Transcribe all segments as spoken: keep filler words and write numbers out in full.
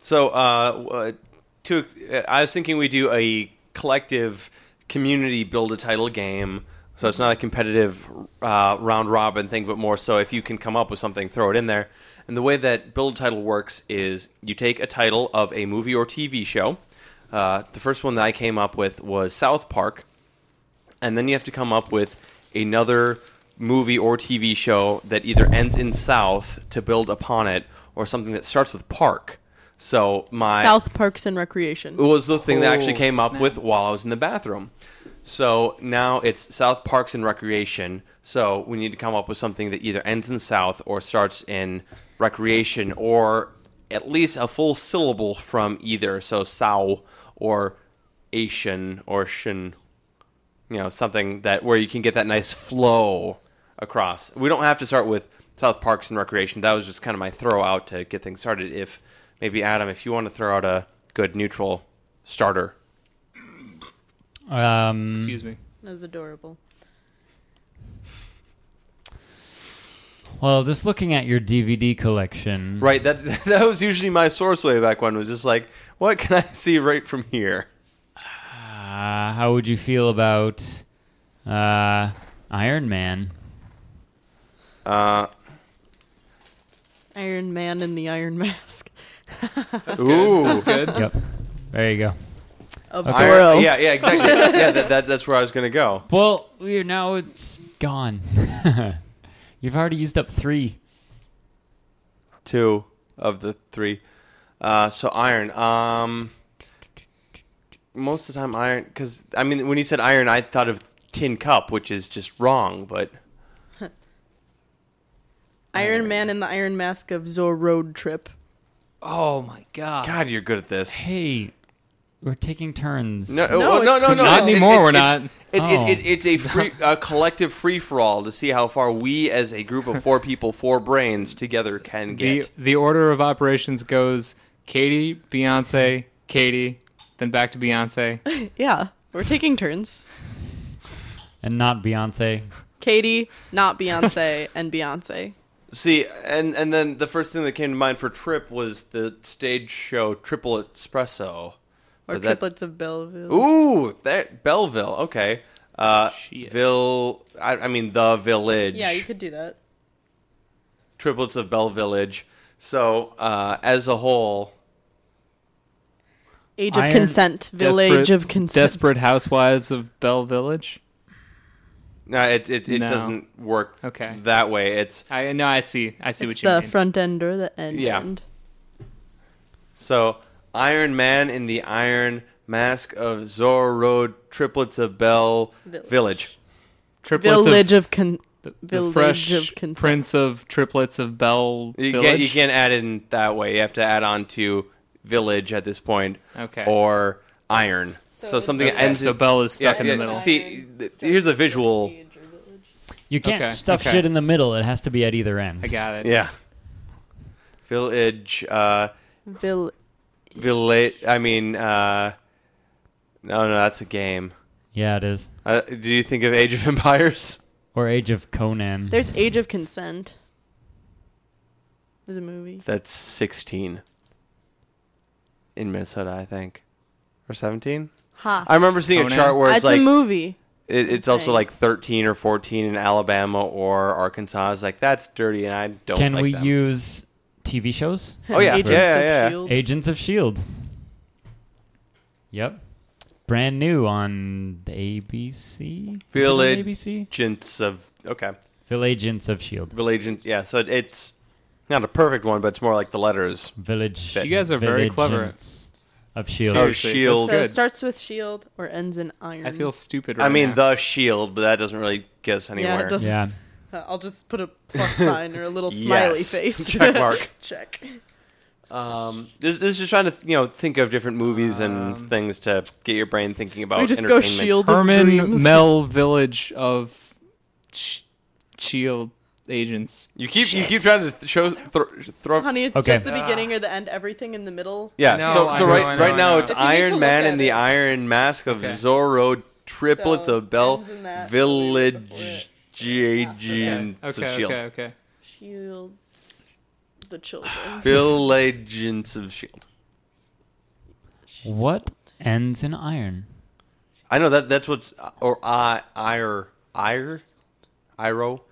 So, uh, to, I was thinking we do a collective community build a title game. So it's not a competitive uh, round robin thing, but more so if you can come up with something, throw it in there. And the way that build a title works is you take a title of a movie or T V show. Uh, the first one that I came up with was South Park. And then you have to come up with another movie or T V show that either ends in South to build upon it, or something that starts with Park. So my South Parks and Recreation. It was the thing Oh, that I actually came snap. up with while I was in the bathroom. So now it's South Parks and Recreation. So we need to come up with something that either ends in South or starts in Recreation, or at least a full syllable from either. So Sow or Asian or Shin. You know, something that where you can get that nice flow across. We don't have to start with South Parks and Recreation. That was just kind of my throw out to get things started. If maybe Adam, if you want to throw out a good neutral starter. Um, Excuse me. That was adorable. Well, just looking at your D V D collection. Right, that that was usually my source way back when. Was just like, what can I see right from here? Uh, how would you feel about uh, Iron Man? Uh, Iron Man in the Iron Mask. That's Ooh. good. That's good. Yep. There you go. Of Okay. Zorro. Iron- yeah, yeah, exactly. yeah, that, that that's where I was gonna go. Well, we're now it's gone. You've already used up three. Two of the three. Uh, so Iron. Um, most of the time Iron, because I mean, when you said Iron, I thought of Tin Cup, which is just wrong. But Iron Man in the Iron Mask of Zor Road Trip. Oh my god. God, you're good at this. Hey, we're taking turns. No, No, no, no, it's no, no. Not It- anymore. it- we're it- not. It, Oh. it, it, it's a free, a collective free-for-all to see how far we, as a group of four people, four brains, together can The get. the order of operations goes Katie, Beyonce, Katie, then back to Beyonce. Yeah, we're taking turns. And not Beyonce. Katie, not Beyonce, and Beyonce. See, and, and then the first thing that came to mind for Trip was the stage show Triple Espresso. Or But that- Triplets of Belleville. Ooh, that Belleville. Okay. Uh, Shit. Ville. I, I mean, the Village. Yeah, you could do that. Triplets of Bell Village. So, uh, as a whole, Age of Iron- Consent. Village Desperate- of Consent. Desperate Housewives of Belle Village. no, it it, it No. doesn't work Okay. that way. It's I no, I see. I see It's what you the mean. front end or the end Yeah. end. so Iron Man in the Iron Mask of Zor Road, Triplets of Bell Village. Village. Triplets Village of of, Con- the, the Village fresh of Consent. Prince of Triplets of Belle You Village. can't, you can't add in that way. You have to add on to Village at this point, Okay. or Iron. So, So something Okay, that ends so in, Belle is stuck Yeah, in the yeah, middle. see, th- here's a visual. You can't Okay, stuff okay. shit in the middle. It has to be at either end. I got it. Yeah. Village, uh, Vill- Village, I mean, uh, no, no, that's a game. Yeah, it is. Uh, do you think of Age of Empires? Or Age of Conan. There's Age of Consent. There's a movie. That's sixteen. In Minnesota, I think. Or seventeen? Ha. I remember seeing Conan? a chart where it's That's like, a movie. it, it's I'm also saying. like thirteen or fourteen in Alabama or Arkansas. I was like, that's dirty, and I don't Can like we them. use T V shows? Oh, yeah. Agents Yeah, of yeah. S.H.I.E.L.D. Agents of S H I E L D. Yep. Brand new on the A B C? Is it on Village. A B C? Agents of, okay. Villagents of S H I E L D. Village, yeah, so it, it's not a perfect one, but it's more like the letters. Village. You guys are very clever. Villagents of S H I E L D. Oh, Seriously, Shield. that's So it good. starts with Shield or ends in Iron. I feel stupid right I mean, now. the shield, but that doesn't really get us anywhere. Yeah, it doesn't. Yeah. Uh, I'll just put a plus sign or a little smiley Yes. face. Check mark. Check. Um, this, this is just trying to, you know, think of different movies and Um, things to get your brain thinking about We just go entertainment. Shield of Herman Dreams. Mel Village of Sh- Shield agents. You keep you keep trying to th- show thro- throw. Honey, it's Okay. just the beginning or the end. Everything in the middle. Yeah, I know, so I so know, right I know, right I now know. it's If you need to Iron look Man at and the it. Iron Mask of Okay. Zorro, Triplets So, of Bell ends in that, so we were before Village it. Agents of Okay, Shield. okay, okay. Shield. The children. Villagents of Shield. What ends in iron? I know that that's what's or I ire ire iro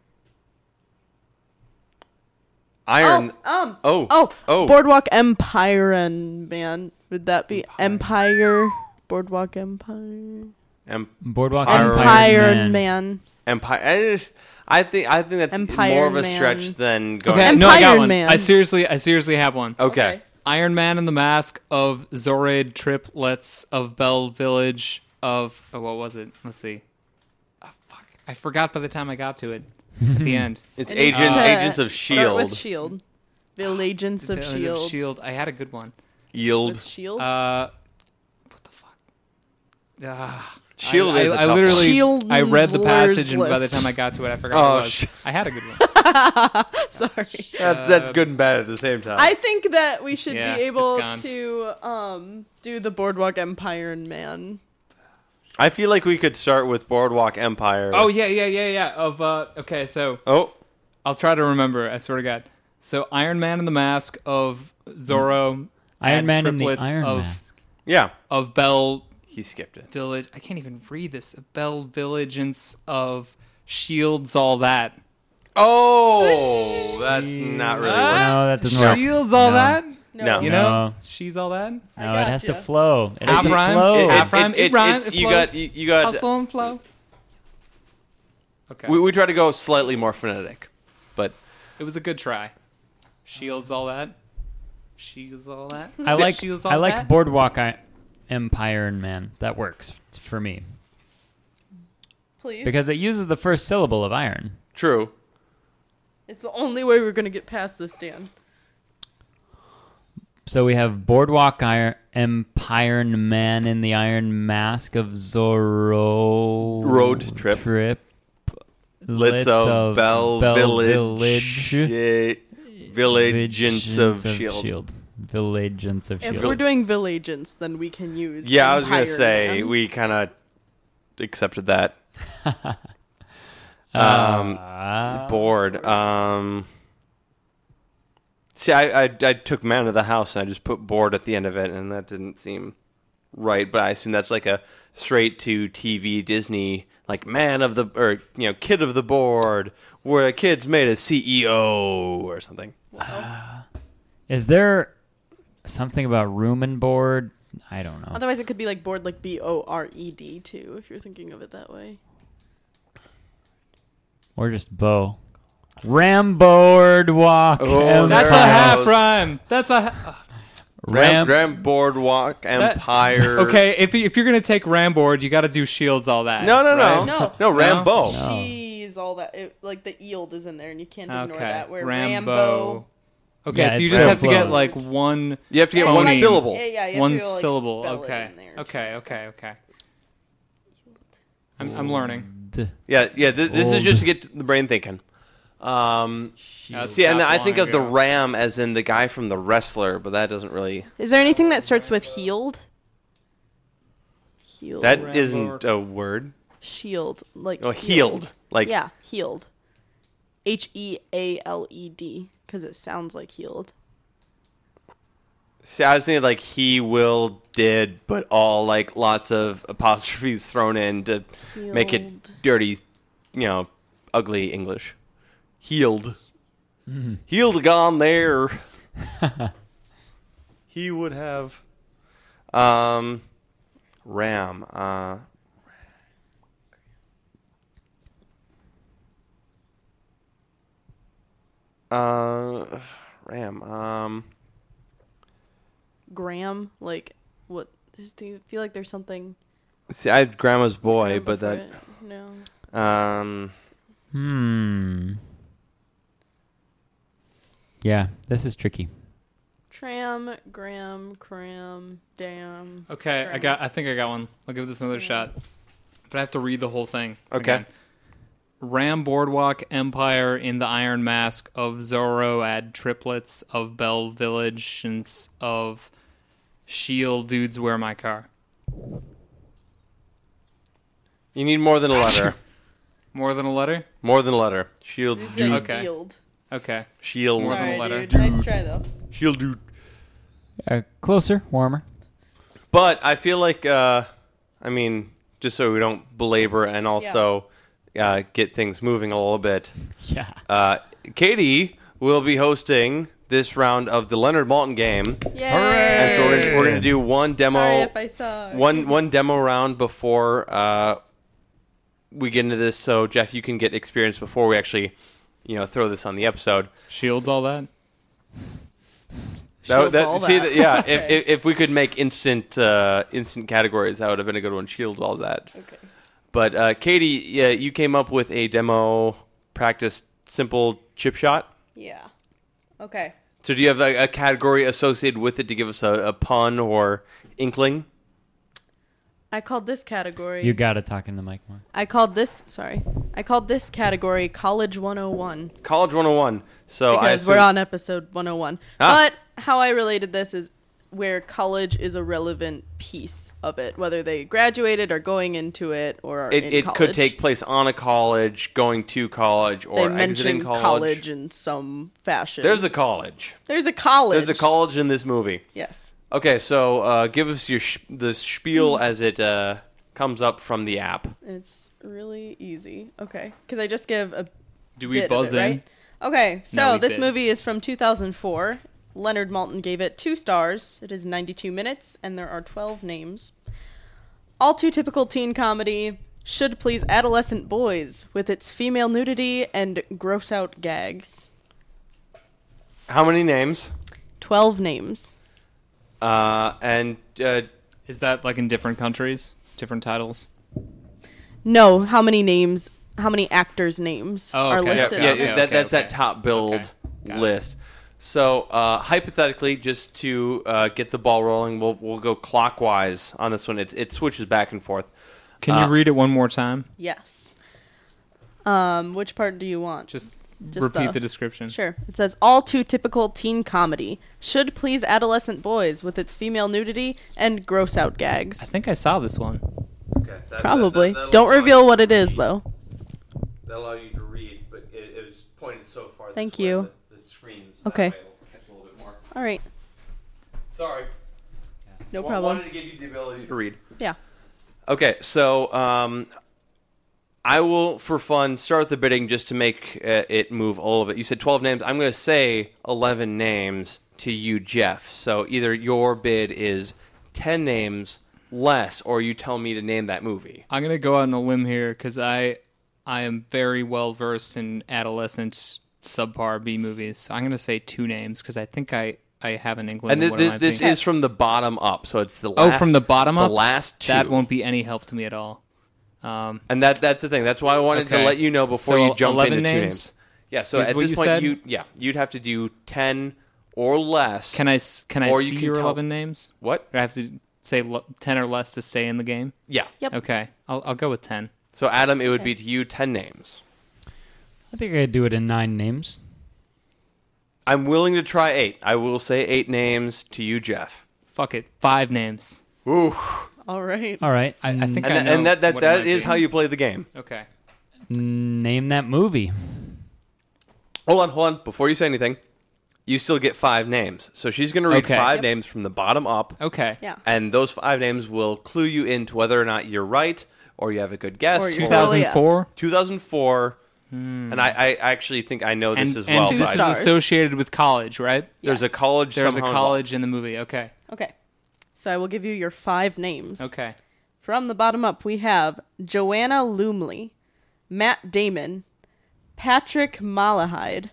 iron. Oh, um, Oh, oh, oh. Boardwalk Empire and man, would that be Empire? Boardwalk Empire. Em- Boardwalk Iron Empire Man. Man. Empire. I, I think I think that's Empire more of a Man. stretch than going. Okay, Empire no, I got one. Man. I seriously, I seriously have one. Okay. Iron Man and the Mask of Zoraid Triplets of Bell Village of oh, what was it? Let's see. Oh, fuck, I forgot by the time I got to it. At the end. It's It needs agent to agents of Start with Shield. Shield. Build Agents of Village Shield. Shield. I had a good one. Yield. With Shield. Uh, what the fuck? Ah. Shield I, is a I, I tough one. literally Shield's I read the passage and by the list. time I got to it I forgot Oh, what it was. sh- I had a good one. Sorry. That, that's good and bad at the same time. I think that we should Yeah, be it's able gone. to um do the Boardwalk Empire and Man. I feel like we could start with Boardwalk Empire. Oh yeah, yeah, yeah, yeah. Of uh okay, so Oh. I'll try to remember, I swear to God. So Iron Man and the Mask of Zorro Iron and Man and the triplets Iron of Mask. Yeah. of Bell He skipped it. Village. I can't even read this. Bell Villageance of Shields, all that. Oh, that's not really. Ah, working. No, that doesn't work. Shields, all No. that. No. You No. know, she's all that. No, it has to gotcha. flow. It has Half to rhyme. flow. It- It- Half rhyme, it it's- rhymes, it's- it you got flows. you, you got. Hustle and flow. Okay. We we try to go slightly more phonetic, but It was a good try. Shields, all that. Shields, all that. I like Shields, I all like that. Boardwalk I- Empire and Man. That works for me Please. because it uses the first syllable of iron. true. It's the only way we're gonna get past this, Dan. So we have Boardwalk Iron Empire and Man in the Iron Mask of Zorro. Road trip. Trip. Litz of Bell, Village. Village. eh, Villageance of Shield. Shield. Villageance of If Shield. we're doing Vill Agents, then we can use. Yeah, I was gonna Empire say Man. we kind of accepted that. um, Uh, bored. Um, see, I, I I took Man of the House and I just put board at the end of it, and that didn't seem right. But I assume that's like a straight to T V Disney, like Man of the or you know Kid of the Board, where a kid's made a C E O or something. Is there something about room and board? I don't know. Otherwise, it could be like board, like B O R E D too, if you're thinking of it that way. Or just bow. Ramboard walk. Oh, Empire. That's a There it half goes. rhyme. That's a. Ha- Ram, Ram. Ram Boardwalk Empire. okay, if you- if you're gonna take Ramboard, you got to do Shields, all that. No, no, no, right? No. no. Rambo. No. Cheese, all that. It, like the Eeld is in there, and you can't ignore Okay. that. Where Rambo. Rambo. Okay, Yeah, so you it's just so have to get close. like one You have to get Yeah, one like- syllable. Yeah, yeah, you have one to go, like, syllable. spell it Okay. in there, Okay. too. Okay. Okay. I'm I'm learning. D- Yeah, yeah. Th- this is Old. just to get the brain thinking. Um, Uh, see, and stop I think long of the ago. Ram as in the guy from The Wrestler, but that doesn't really. Is there anything that starts with healed? Healed. That Rambo. isn't a word. Shield. Like Oh, healed. Like yeah, healed. H E A L E D, because it sounds like healed. See, I was thinking like he will did, but all like lots of apostrophes thrown in to make it Healed. dirty, you know, ugly English. Healed. Healed gone there. He would have. Um, Ram. Uh, uh, Ram. Um. Graham, like what? Do you feel like there's something? See, I had Grandma's Boy, Graham but before that. it? No. Um. Hmm. Yeah, this is tricky. Tram, Graham, Cram, Dam. Okay, I Drama. got. I think I got one. I'll give this another shot, but I have to read the whole thing. Okay. again. Ram Boardwalk Empire in the Iron Mask of Zorro add triplets of Bell Village and s- of Shield dudes wear my car. You need more than a letter. More than a letter? More than a letter. Shield It's dude. like Okay. Healed. Okay. Shield. More than a Sorry, letter. dude. Nice try though. Shield dude. Uh, closer, warmer. But I feel like, uh, I mean, just so we don't belabor and also uh, get things moving a little bit, Yeah. uh, Katie will be hosting this round of the Leonard Maltin game. Yay! And so we're gonna, we're gonna do one demo, Sorry if I suck. one one demo round before uh, we get into this. So Jeff, you can get experience before we actually, you know, throw this on the episode. Shields all that. That, Shields that, all see, that. that- yeah. Okay. if, if if we could make instant uh, instant categories, that would have been a good one. Shields all that. Okay. But uh, Katie, yeah, you came up with a demo practice simple chip shot. Yeah. Okay. So do you have a, a category associated with it to give us a, a pun or inkling? I called this category. You gotta talk in the mic more. I called this. Sorry. I called this category College one oh one College one oh one. So I because we're assume- on episode one oh one. Ah. But how I related this is where college is a relevant piece of it, whether they graduated or going into it or are It, in it college. could take place on a college, going to college, They or exiting mention college. college in some fashion. There's a college. There's a college. There's a college in this movie. Yes. Okay, so uh, give us your sh- the spiel as it uh, comes up from the app. It's really easy. Okay. Because I just give a Do we bit of buzz it, in? right? Okay, so No, we this bid. movie is from two thousand four. Leonard Maltin gave it two stars. It is ninety-two minutes, and there are twelve names. All too typical teen comedy, should please adolescent boys with its female nudity and gross out gags. How many names? twelve names. Uh, and uh, Is that like in different countries? Different titles? No, how many names, how many actors' names Oh, are okay. yeah, listed yeah, on okay, there. that, okay, that's okay. that top build Okay, got it. list. So uh, hypothetically, just to uh, get the ball rolling, we'll we'll go clockwise on this one. It it switches back and forth. Can Uh, you read it one more time? Yes. Um, which part do you want? Just, Just repeat the- the description. Sure. It says all too typical teen comedy. Should please adolescent boys with its female nudity and gross out I gags. think I saw this one. Okay, that, Probably. Don't reveal what it is though. That'll allow you to read, but it, it was pointed so far. this Thank way, you. The, the screens. Okay. That way it'll catch a little bit more. All right. Sorry. No Wa- problem. Wanted to give you the ability to read. Yeah. Okay, so um, I will, for fun, start the bidding just to make uh, it move a little bit. You said twelve names. I'm going to say eleven names to you, Jeff. So either your bid is ten names less, or you tell me to name that movie. I'm gonna go out on a limb here because I I am very well versed in adolescent subpar B movies. So I'm gonna say two names because I think I, I have an inkling. And of th- what it th- might this be. is from the bottom up, so it's the Oh, last. from the bottom up? The last two. That won't be any help to me at all. Um, And that that's the thing. That's why I wanted Okay. to let you know before So you jump eleven into two names? names. Yeah. So Is at what this you point, said? you yeah you'd have to do ten or less. can I s- can I Or you see can your tell- eleven names? What? Or I have to say lo- ten or less to stay in the game. Yeah. Yep. Okay, I'll I'll go with ten. So Adam, it would Okay. be to you ten names. I think I'd do it in nine names. I'm willing to try eight. I will say eight names to you, Jeff. Fuck it, five names. Ooh. All right. All right. I, I think And, I th- know and that that, what it that might is be. how you play the game. Okay. Name that movie. Hold on, hold on. Before you say anything, you still get five names. So she's going to read Okay. five Yep. names from the bottom up, Okay. Yeah. and those five names will clue you into whether or not you're right or you have a good guess. Or you're two or- totally thousand four. two thousand four, and I, I actually think I know this And, as and well. Two this but is stars. associated with college, right? There's a Yes. college. There's a somehow college in the movie. Okay. Okay. So I will give you your five names. Okay. From the bottom up, we have Joanna Lumley, Matt Damon, Patrick Malahide,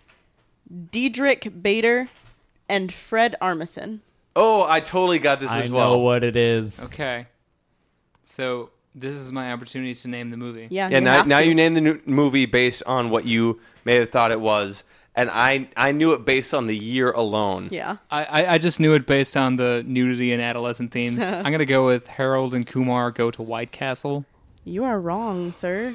Diedrich Bader, and Fred Armisen. involved. Oh, I totally got this I as know well. what it is. Okay. So this is my opportunity to name the movie. Yeah. Yeah, you now, have now to. you name the new movie based on what you may have thought it was, and I I knew it based on the year alone. Yeah. I, I, I just knew it based on the nudity and adolescent themes. I'm gonna go with Harold and Kumar Go to White Castle. You are wrong, sir.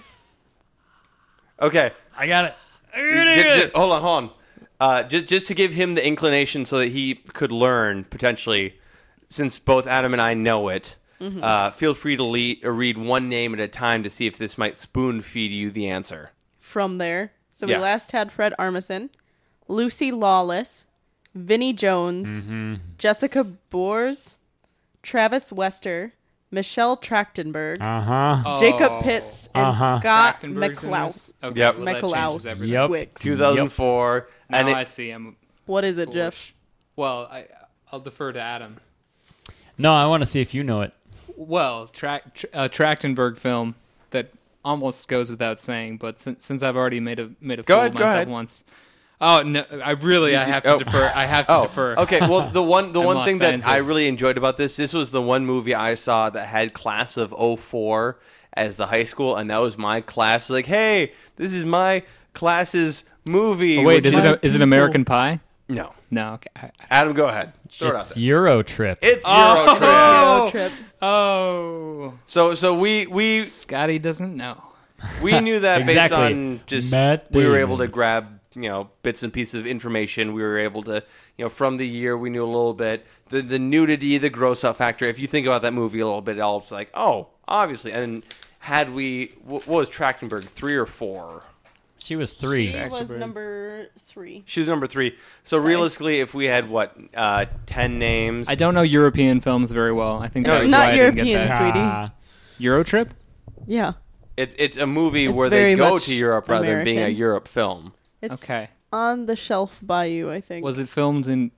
Okay, I got it. J- j- hold on, hold on. Uh, just just to give him the inclination so that he could learn potentially, since both Adam and I know it. Uh, feel free to le- read one name at a time to see if this might spoon feed you the answer. From there. So Yeah. we last had Fred Armisen, Lucy Lawless, Vinnie Jones, Mm-hmm. Jessica Boers, Travis Wester, Michelle Trachtenberg, Uh huh. Jacob Pitts, and Uh-huh. Scott Trachtenberg's in McCloud. this? Okay, Yep. well, that McLeod. changes everything. Yep. Wicks. two thousand four. Now And it, I see. I'm What is it, foolish. Jeff? Well, I, I'll defer to Adam. No, I want to see if you know it. Well, tra- tr- a Trachtenberg film that almost goes without saying, but since, since I've already made a made a Go fool ahead, of go myself ahead. once. Oh no! I really, I have to oh. defer. I have to Oh, defer. okay. Well, the one the I'm one lost thing that I sciences. really enjoyed about this, this was the one movie I saw that had class of oh four as the high school, and that was my class. Like, hey, this is my class's movie. Oh, wait, which is it a, is it American Pie? No. No. Okay. I, I- Adam, go ahead. Throw it out It's there. Euro Trip. It's Oh! Euro Trip. Euro trip. oh, So so we we Scotty doesn't know. we knew that based Exactly. on just Matt we were Damon. able to grab you know bits and pieces of information. We were able to you know from the year we knew a little bit the the nudity, the gross out factor. If you think about that movie a little bit, all it's like oh obviously. And had we what was Trachtenberg three or four? She was three. She was Trachtenberg. number three. She was number three. So Sorry. realistically, if we had what uh, ten names, I don't know European films very well. I think No, that's it's why not I didn't European, get that. sweetie. Ah. Eurotrip? Yeah. it, it's a movie It's where very they go much to Europe rather than being a American. Europe film. It's Okay. on the shelf by you, I think. Was it filmed in?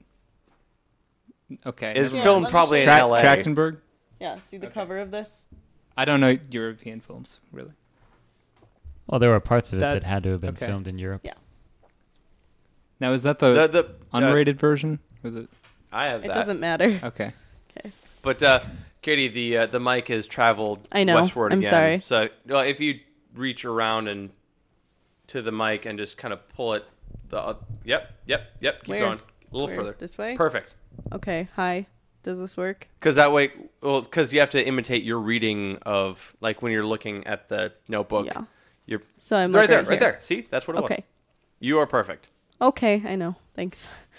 Okay. It's never Yeah, filmed let me probably in show you. Tra- L A. Trachtenberg? Yeah, see the Okay. cover of this? I don't know European films really. Well, there were parts of it That- that, had to have been okay. filmed in Europe. Yeah. Now is that the, The, the, uh, unrated version? Or the, I have It that. doesn't matter. okay. But uh, Katie, the uh, the mic has traveled I know. westward I'm again. sorry. So well, if you reach around and to the mic and just kind of pull it, the uh, yep, yep, yep. Keep Where? going a little Where? further. This way? Perfect. Okay, hi. Does this work? Because that way, well, because you have to imitate your reading of like when you're looking at the notebook. Yeah. You're So I'm right like there, right, right here. there. See, that's what it was. Okay. You are perfect. Okay, I know. Thanks.